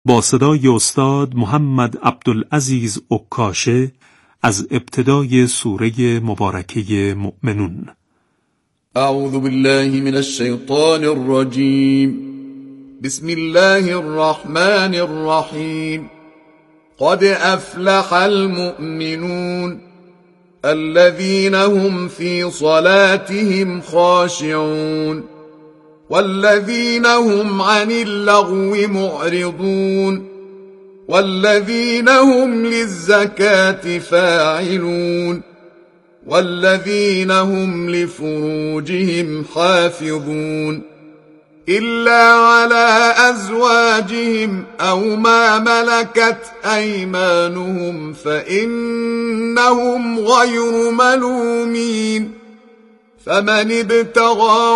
با صدای استاد محمد عبدالعزیز عکاشه از ابتدای سوره مبارکه مؤمنون. اعوذ بالله من الشیطان الرجیم. بسم الله الرحمن الرحیم. قد افلح المؤمنون الذين هم في صلاتهم خاشعون والذين هم عن اللغو معرضون والذين هم للزكاة فاعلون والذين هم لفروجهم حافظون إلا على أزواجهم أو ما ملكت أيمانهم فإنهم غير ملومين فمن ابتغى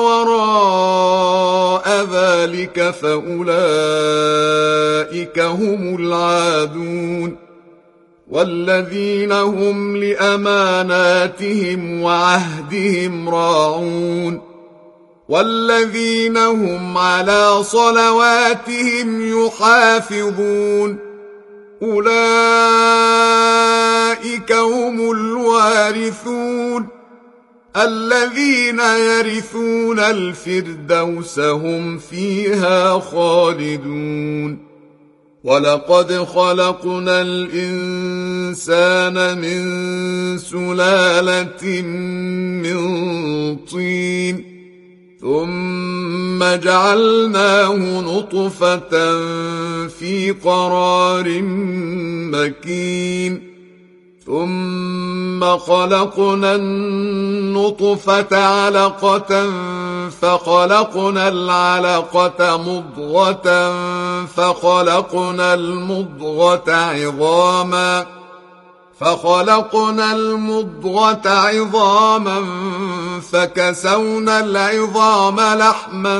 وراء ذلك فأولئك هم العادون والذين هم لأماناتهم وعهدهم راعون والذين هم على صلواتهم يحافظون أولئك هم الوارثون الذين يرثون الفردوس هم فيها خالدون ولقد خلقنا الإنسان من سلالة من طين ثم جعلناه نطفة في قرار مكين ثم خلقنا النطفة علقة فخلقنا العلقة مضغة فخلقنا المضغة عظاما فكسونا العظام لحما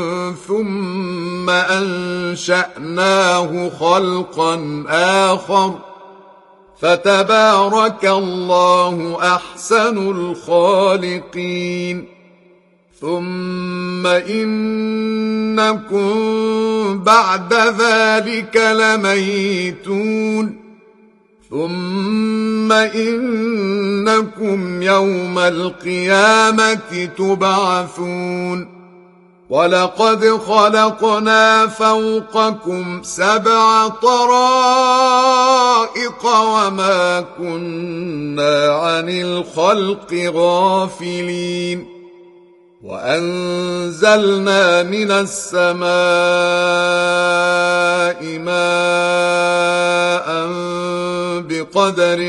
ثم أنشأناه خلقا آخر فتبارك الله أحسن الخالقين ثم إنكم بعد ذلك لميتون ثم إنكم يوم القيامة تبعثون ولقد خلقنا فوقكم 7 طرائق وما كنا عن الخلق غافلين وأنزلنا من السماء ماء بقدر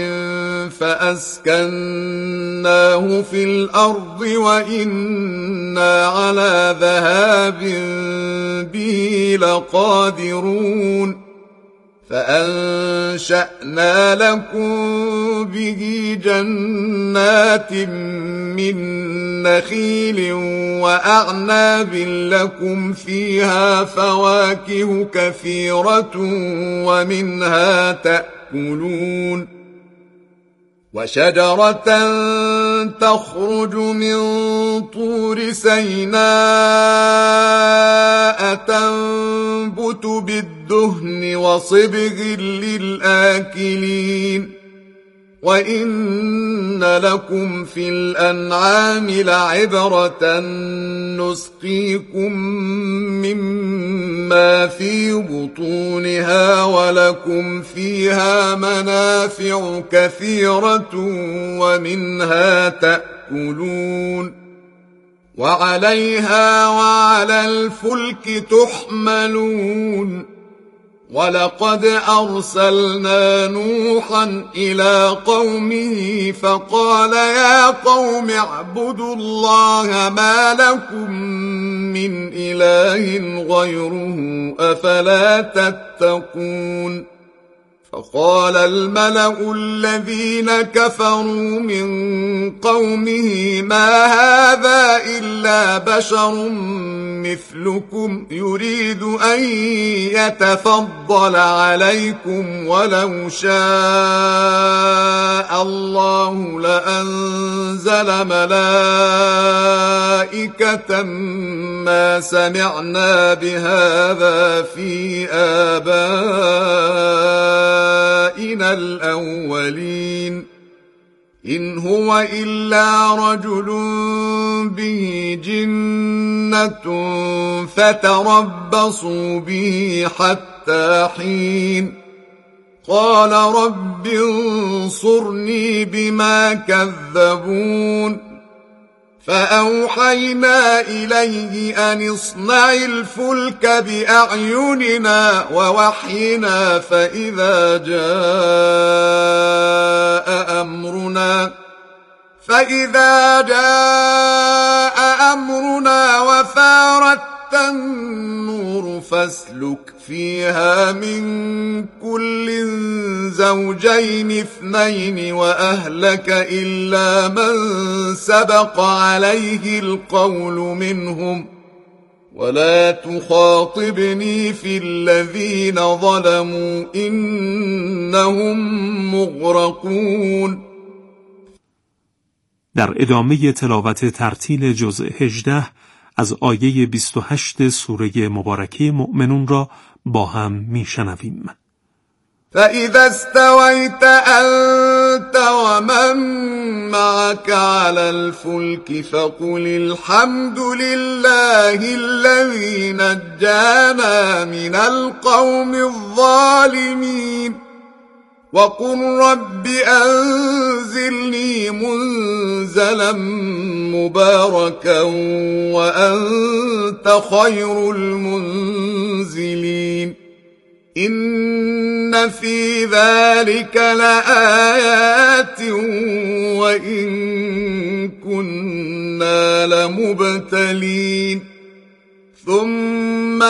فأسكناه في الأرض وإنا على ذهاب به لقادرون فأنشأنا لكم به جنات من نخيل وأعناب لكم فيها فواكه كثيرة ومنها تأكلون وشجرة تخرج من طور سيناء تنبت بالدهن وصبغ للآكلين وإن لكم في الأنعام لعبرة نسقيكم مما في بطونها ولكم فيها منافع كثيرة ومنها تأكلون وعليها وعلى الفلك تحملون ولقد أرسلنا نوحا إلى قومه فقال يا قوم اعبدوا الله ما لكم من إله غيره أفلا تتقون فقال الملأ الذين كفروا من قومه ما هذا إلا بشر مثلكم يريد أن يتفضل عليكم ولو شاء الله لأنزل ملائكة ما سمعنا بهذا في آبائنا الأولين إن هو إلا رجل به جنة فتربصوا به حتى حين قال رب انصرني بما كذبون فأوحينا إليه أن اصنع الفلك بأعيننا ووحينا فإذا جاء أمرنا وفارت النور فاسلك فيها من كل زوجين اثنين وأهلك إلا من سبق عليه القول منهم ولا تخاطبني في الذين ظلموا إنهم مغرقون. در ادامه تلاوت ترتیل جزء 18 از آیه 28 سوره مبارکه مؤمنون را با هم میشنویم. فإذا استويت أنت ومن معك على الفلك فقل الحمد لله الذي نجانا من القوم الظالمين وقل رب أنزلني منزلا مباركا وأنت خير المنزلين إن في ذلك لآيات وإن كنا لمبتلين ثم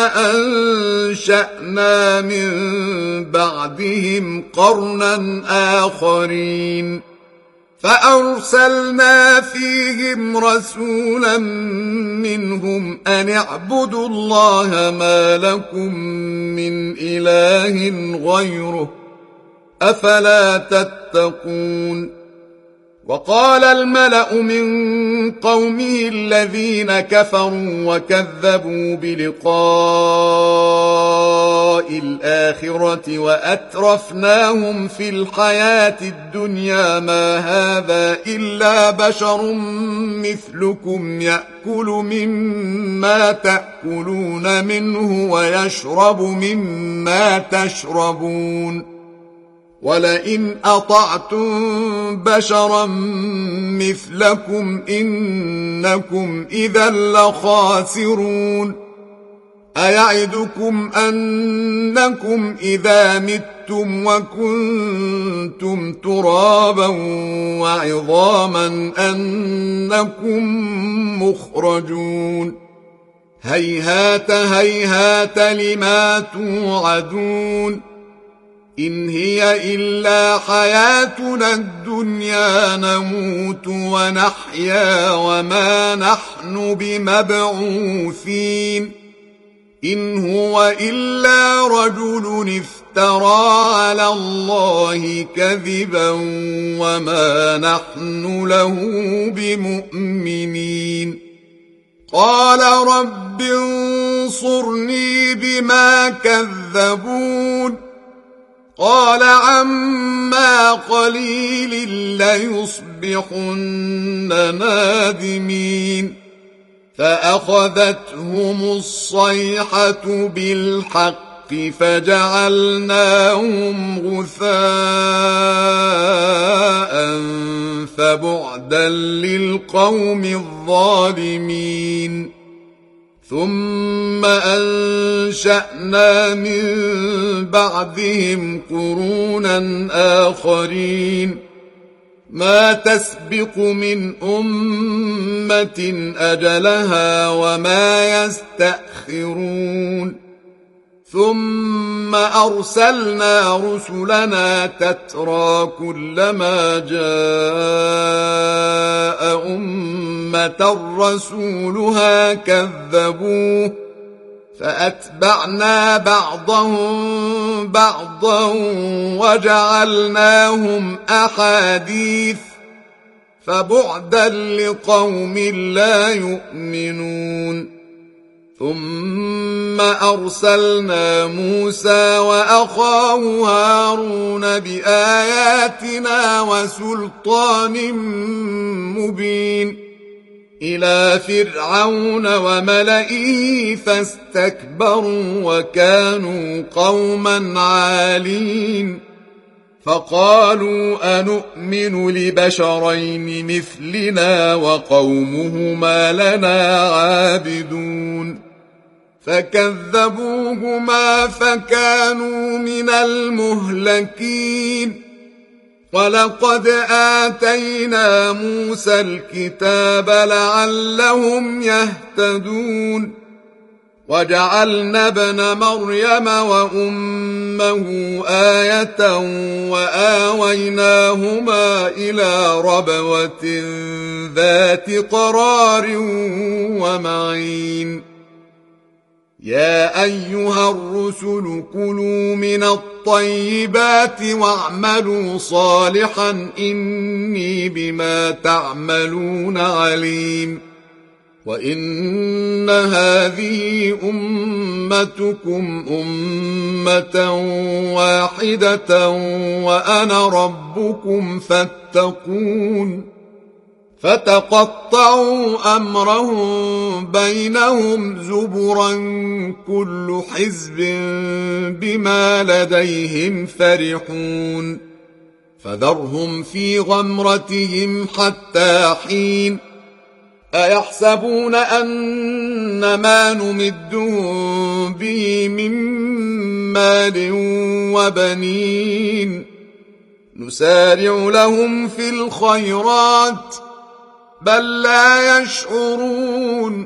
أنشأنا من بعدهم قرنا آخرين فأرسلنا فيهم رسولا منهم أن اعبدوا الله ما لكم من إله غيره أفلا تتقون. وقال الملأ من قومه الذين كفروا وكذبوا بلقاء الآخرة وأترفناهم في الحياة الدنيا ما هذا إلا بشر مثلكم يأكل مما تأكلون منه ويشرب مما تشربون ولئن أطعتم بشرا مثلكم إنكم إذا لخاسرون. أيعدكم أنكم إذا متم وكنتم ترابا وعظاما أنكم مخرجون هيهات هيهات لما توعدون إن هي إلا حياتنا الدنيا نموت ونحيا وما نحن بمبعوثين إن هو إلا رجل افترى على الله كذبا وما نحن له بمؤمنين. قال رب انصرني بما كذبون قال عما قليل ليصبحن نادمين فأخذتهم الصيحة بالحق فجعلناهم غثاء فبعدا للقوم الظالمين. ثم أنشأنا من بعدهم قرونا آخرين ما تسبق من أمة أجلها وما يستأخرون ثم أرسلنا رسلنا تترى كلما جاء أمة رسولها كذبوه فأتبعنا بعضهم بعضا وجعلناهم أحاديث فبعدا لقوم لا يؤمنون ثم أرسلنا موسى وأخاه هارون بآياتنا وسلطان مبين إلى فرعون وملئه فاستكبروا وكانوا قوما عالين فقالوا أنؤمن لبشرين مثلنا وقومهما لنا عابدون فكذبوهما فكانوا من المهلكين ولقد آتينا موسى الكتاب لعلهم يهتدون وجعلنا ابن مريم وأمه آية وآويناهما إلى ربوة ذات قرار ومعين يا أيها الرسل كلوا من الطيبات واعملوا صالحا إني بما تعملون عليم وإن هذه أمتكم أمة واحدة وأنا ربكم فاتقون فتقطعوا أمرهم بينهم زبرا كل حزب بما لديهم فرحون فذرهم في غمرتهم حتى حين أيحسبون أن ما نمدهم به من مال وبنين نسارع لهم في الخيرات بل لا يشعرون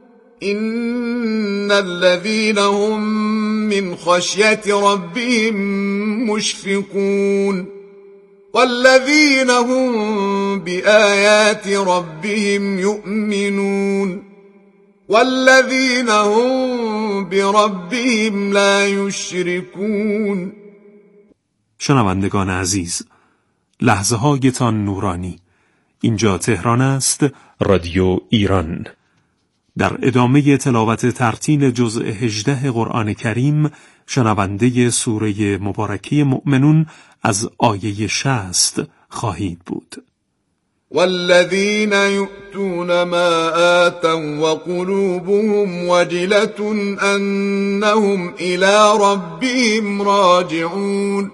إن الذين هم من خشية ربهم مشفقون والذين هم بآيات ربهم يؤمنون والذين هم بربهم لا يشركون. شنوندگان عزیز، لحظه هایتان نورانی. اینجا تهران است، رادیو ایران. در ادامه تلاوت ترتیل جزء 18 قرآن کریم شنونده سوره مبارکه مؤمنون از آیه 60 خواهید بود. والذین یؤتون ما آتوا وقلوبهم وجلة أنهم إلى ربهم راجعون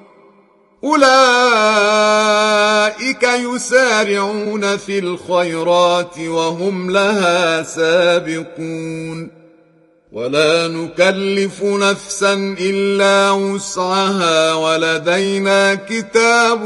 أولئك يسارعون في الخيرات وهم لها سابقون ولا نكلف نفسا إلا وسعها ولدينا كتاب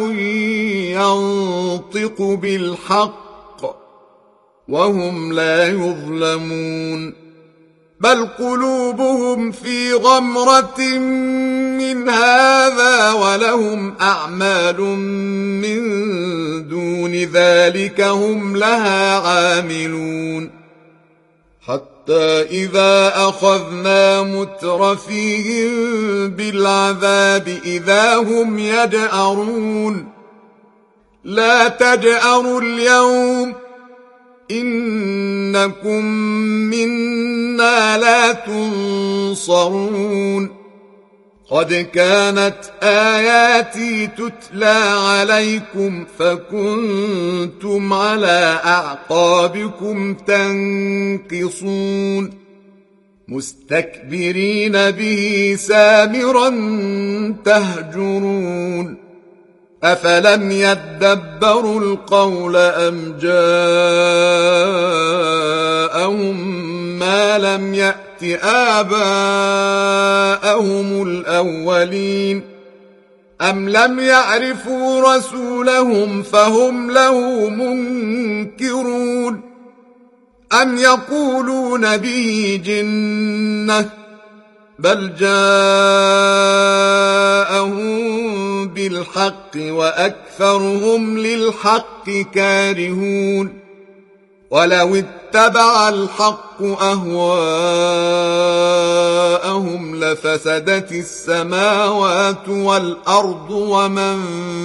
ينطق بالحق وهم لا يظلمون بل قلوبهم في غمرة من هذا ولهم أعمال من دون ذلك هم لها عاملون حتى إذا أخذنا مترفيهم بالعذاب إذا هم يجأرون لا تجأروا اليوم إنكم منا لا تنصرون قد كانت آياتي تتلى عليكم فكنتم على أعقابكم تنكصون مستكبرين به سامرا تهجرون أفلم يدبروا القول أم جاءهم ما لم يأت آباءهم الأولين أم لم يعرفوا رسولهم فهم له منكرون أم يقولون به جنة بل جاءهم بالحق وأكثرهم للحق كارهون ولو اتبع الحق أهواءهم لفسدت السماوات والأرض ومن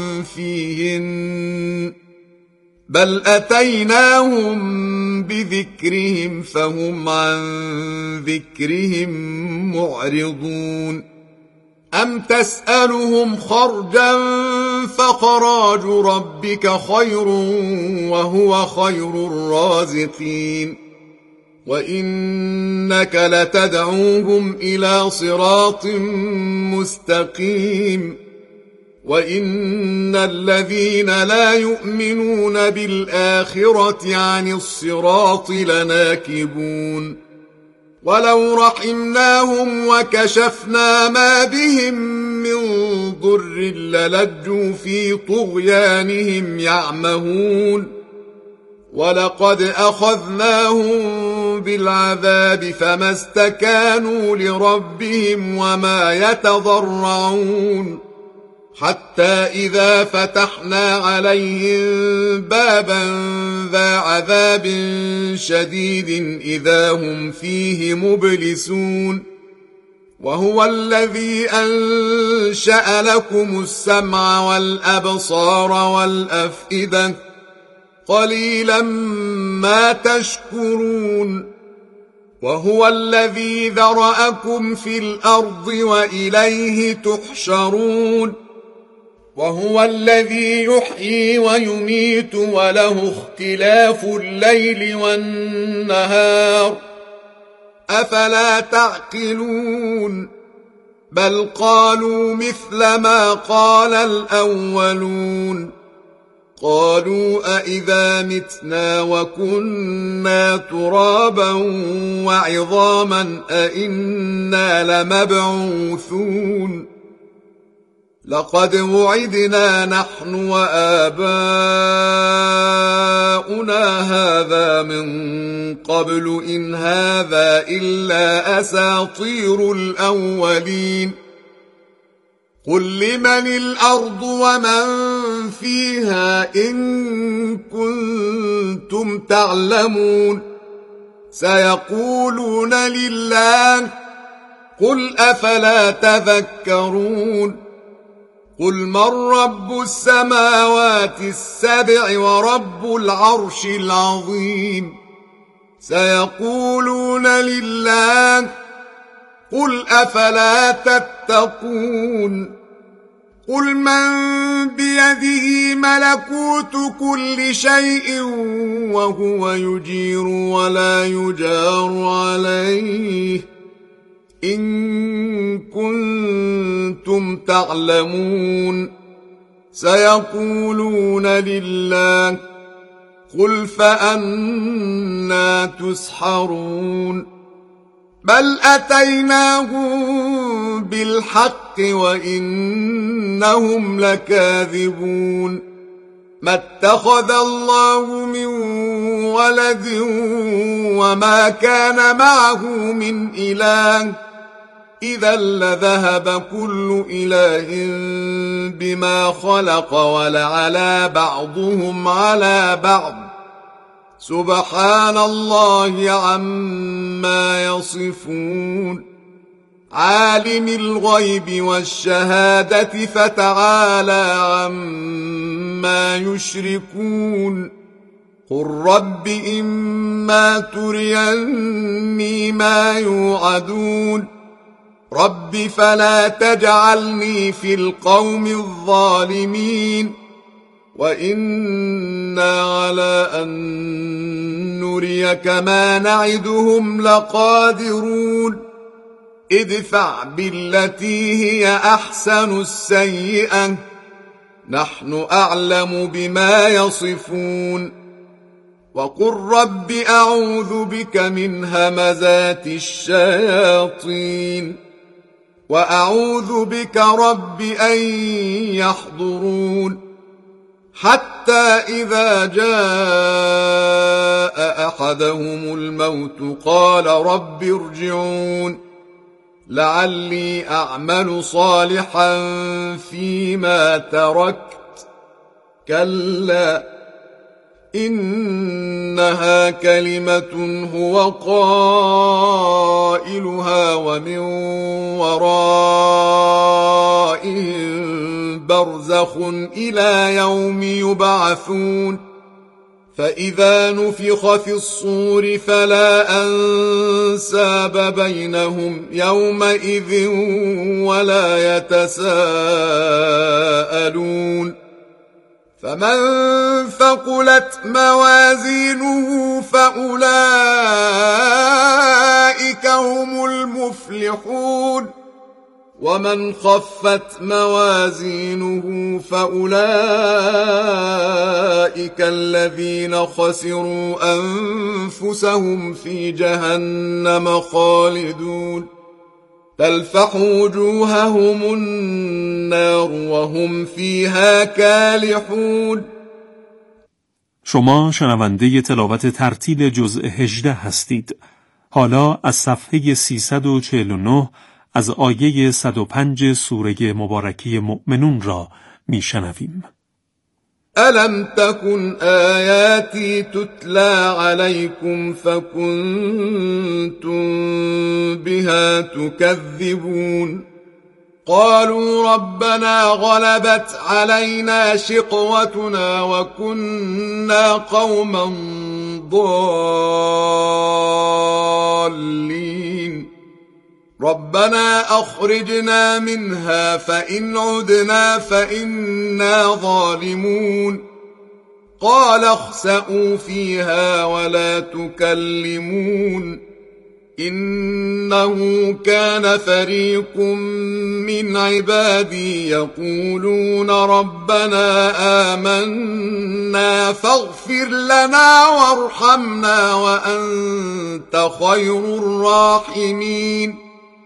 فيهن بل أتيناهم بذكرهم فهم عن ذكرهم معرضون أم تسألهم خرجا فخراج ربك خير وهو خير الرازقين وإنك لتدعوهم إلى صراط مستقيم وإن الذين لا يؤمنون بالآخرة عن الصراط لناكبون ولو رحمناهم وكشفنا ما بهم من ضر للجوا في طغيانهم يعمهون ولقد أخذناهم بالعذاب فما استكانوا لربهم وما يتضرعون حتى إذا فتحنا عليهم بابا ذا عذاب شديد إذا هم فيه مبلسون وهو الذي أنشأ لكم السمع والأبصار والأفئدة قليلا ما تشكرون وهو الذي ذرأكم في الأرض وإليه تحشرون وهو الذي يحيي ويميت وله اختلاف الليل والنهار أفلا تعقلون بل قالوا مثل ما قال الأولون قالوا أإذا متنا وكنا ترابا وعظاما أإنا لمبعوثون لقد وعدنا نحن وآباؤنا هذا من قبل إن هذا إلا أساطير الأولين قل لمن الأرض ومن فيها إن كنتم تعلمون سيقولون لله قل أفلا تذكرون قل من رب السماوات السبع ورب العرش العظيم سيقولون لله قل أفلا تتقون قل من بيده ملكوت كل شيء وهو يجير ولا يجار عليه إن كنتم تعلمون سيقولون لله قل فأنى تسحرون بل أتيناهم بالحق وإنهم لكاذبون ما اتخذ الله من ولد وما كان معه من إله إذا لذهب كل إله بما خلق ولعلى بعضهم على بعض سبحان الله عما يصفون عالم الغيب والشهادة فتعالى عما يشركون قل رب إما تريني ما يوعدون رب فلا تجعلني في القوم الظالمين وإنا على أن نريك ما نعدهم لقادرون ادفع بالتي هي أحسن السيئة نحن أعلم بما يصفون وقل رب أعوذ بك من همزات الشياطين وأعوذ بك رب أن يحضرون حتى إذا جاء أحدهم الموت قال رب ارجعون لعلي أعمل صالحا فيما تركت كلا إنها كلمة هو قائلها ومن ورائهم برزخ إلى يوم يبعثون فإذا نفخ في الصور فلا أنساب بينهم يومئذ ولا يتساءلون فمن ثقلت موازينه فأولئك هم المفلحون ومن خفت موازينه فأولئك الذين خسروا أنفسهم في جهنم خالدون تلفح وجوههم النار وهم فيها كالحون. شما شنونده تلاوت ترتیل جزء 18 هستید. حالا از صفحه 349 از آیه 105 سوره مبارکه مؤمنون را میشنویم. ألم تكن آياتي تتلى عليكم فكنتم بها تكذبون قالوا ربنا غلبت علينا شقوتنا وكنا قوما ضالين ربنا أخرجنا منها فإن عدنا فإنا ظالمون قال اخسئوا فيها ولا تكلمون إنه كان فريق من عبادي يقولون ربنا آمنا فاغفر لنا وارحمنا وأنت خير الراحمين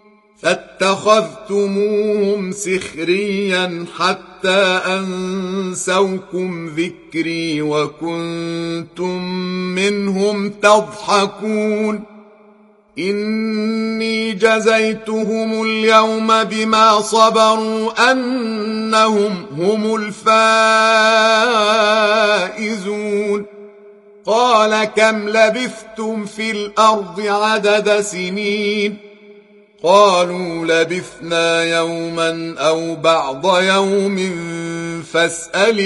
فاتخذتموهم سخريا حتى أنسوكم ذكري وكنتم منهم تضحكون إني جزيتهم اليوم بما صبروا أنهم هم الفائزون قال كم لبثتم في الأرض عدد سنين قالوا لبثنا يوما أو بعض يوم فاسأل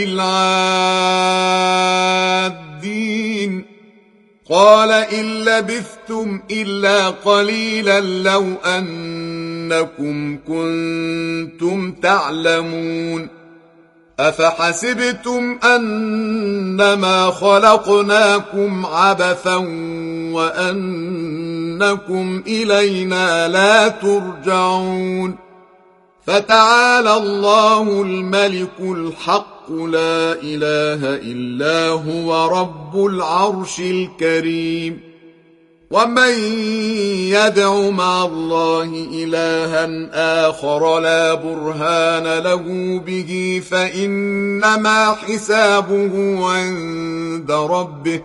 العادين قال إن لبثتم إلا قليلا لو أنكم كنتم تعلمون أفحسبتم أنما خلقناكم عبثا وأنكم إلينا لا ترجعون فتعالى الله الملك الحق لا إله إلا هو رب العرش الكريم ومن يدع مع الله إلها آخر لا برهان له به فإنما حسابه عند ربه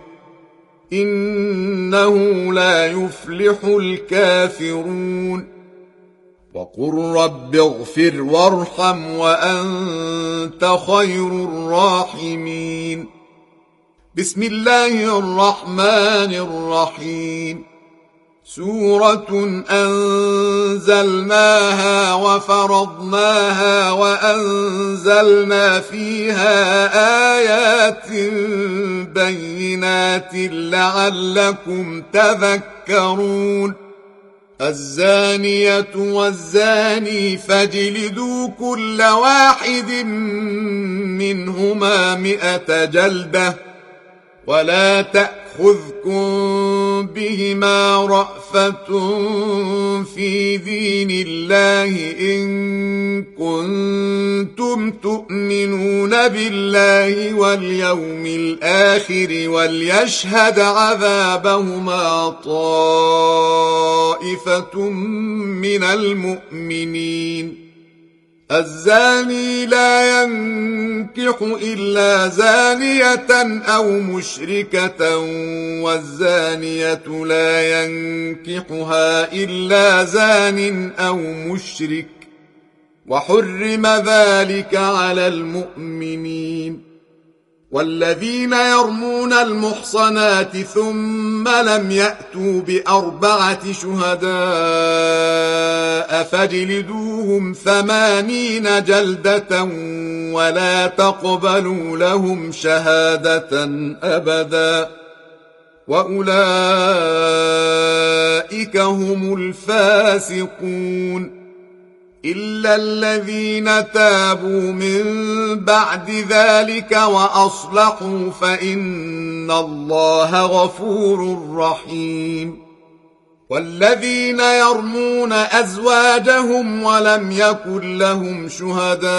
إنه لا يفلح الكافرون وقل رب اغفر وارحم وأنت خير الراحمين بسم الله الرحمن الرحيم سورة أنزلناها وفرضناها وأنزلنا فيها آيات بينات لعلكم تذكرون الزانية والزاني فاجلدوا كل واحد منهما 100 جلدة ولا تأخذكم بهما رأفة في دين الله إن كنتم تؤمنون بالله واليوم الآخر وليشهد عذابهما طائفة من المؤمنين الزاني لا ينكح إلا زانية أو مشركة والزانية لا ينكحها إلا زان أو مشرك وحرم ذلك على المؤمنين. والذين يرمون المحصنات ثم لم يأتوا بأربعة شهداء فاجلدوهم 80 جلدة ولا تقبلوا لهم شهادة أبدا وأولئك هم الفاسقون. إلا الذين تابوا من بعد ذلك وأصلحوا فإن الله غفور رحيم. والذين يرمون أزواجهم ولم يكن لهم شهداء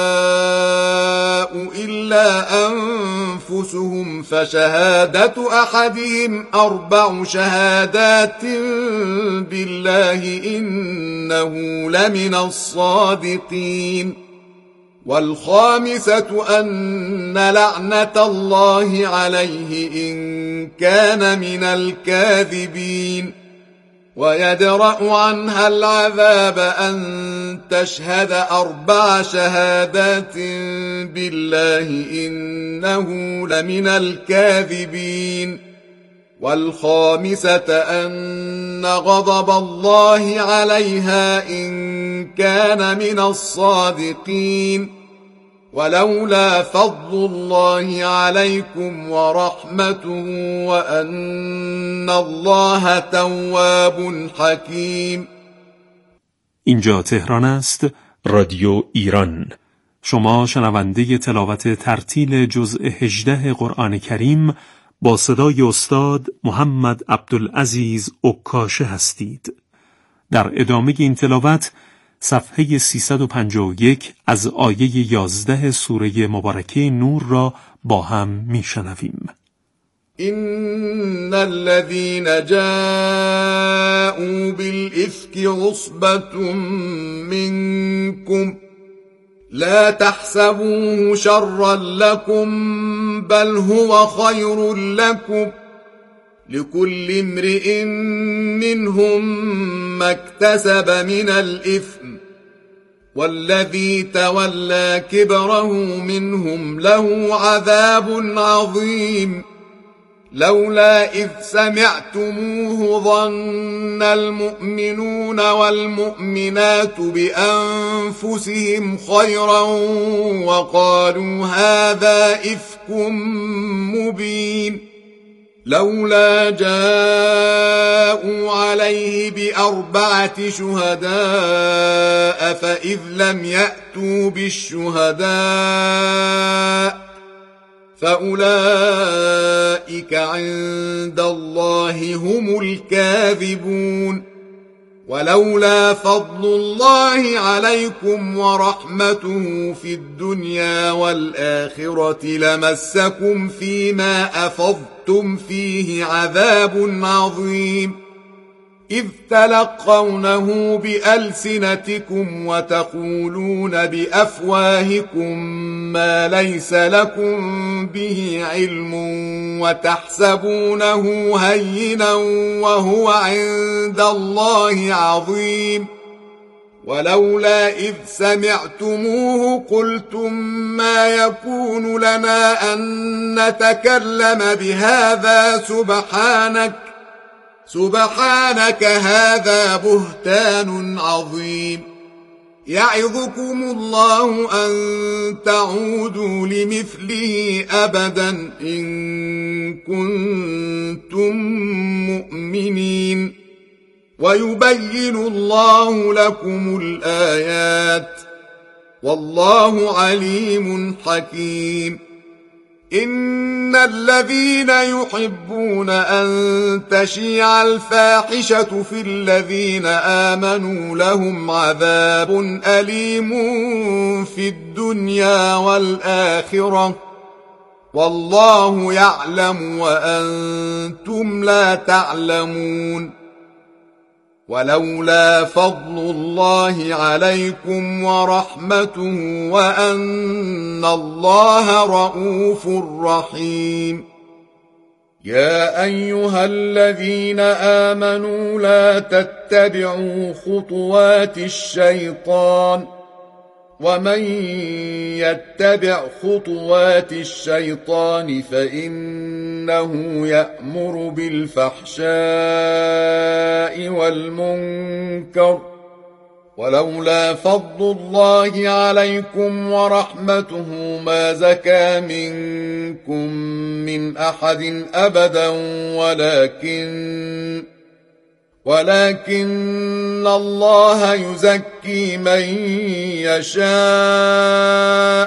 إلا أنفسهم فشهادة أحدهم 4 شهادات بالله إنه لمن الصادقين. والخامسة أن لعنة الله عليه إن كان من الكاذبين. ويدرأ عنها العذاب أن تشهد 4 شهادات بالله إنه لمن الكاذبين. والخامسة أن غضب الله عليها إن كان من الصادقين. ولولا فضل الله عليكم ورحمته وأن الله تواب حکیم. اینجا تهران است، رادیو ایران. شما شنونده تلاوت ترتیل جزء 18 قرآن کریم با صدای استاد محمد عبدالعزیز عکاشه هستید. در ادامه این تلاوت صفحه 351 از آیه 11 سوره مبارکه نور را با هم میشنویم. إن الذين جاءوا بالإفك عصبة منكم لا تحسبوه شرا لكم بل هو خير لكم لكل امرئ منهم ما اكتسب من الإثم والذي تولى كبره منهم له عذاب عظيم. لولا إذ سمعتموه ظن المؤمنون والمؤمنات بأنفسهم خيرا وقالوا هذا إفك مبين. لولا جاءوا عليه ب4 شهداء فإذ لم يأتوا بالشهداء فأولئك عند الله هم الكاذبون. ولولا فضل الله عليكم ورحمته في الدنيا والآخرة لمسكم فيما أفضتم فيه عذاب عظيم. إذ تلقونه بألسنتكم وتقولون بأفواهكم ما ليس لكم به علم وتحسبونه هينا وهو عند الله عظيم. ولولا إذ سمعتموه قلتم ما يكون لنا أن نتكلم بهذا سبحانك هذا بهتان عظيم. يعظكم الله أن تعودوا لمثله أبدا إن كنتم مؤمنين. ويبين الله لكم الآيات والله عليم حكيم. إن الذين يحبون أن تشيع الفاحشة في الذين آمنوا لهم عذاب أليم في الدنيا والآخرة والله يعلم وأنتم لا تعلمون. ولولا فضل الله عليكم ورحمته وأن الله رؤوف رحيم. يا أيها الذين آمنوا لا تتبعوا خطوات الشيطان، ومن يتبع خطوات الشيطان فإنه يأمر بالفحشاء والمنكر، ولولا فضل الله عليكم ورحمته ما زكى منكم من أحد أبدا ولكن الله يزكي من يشاء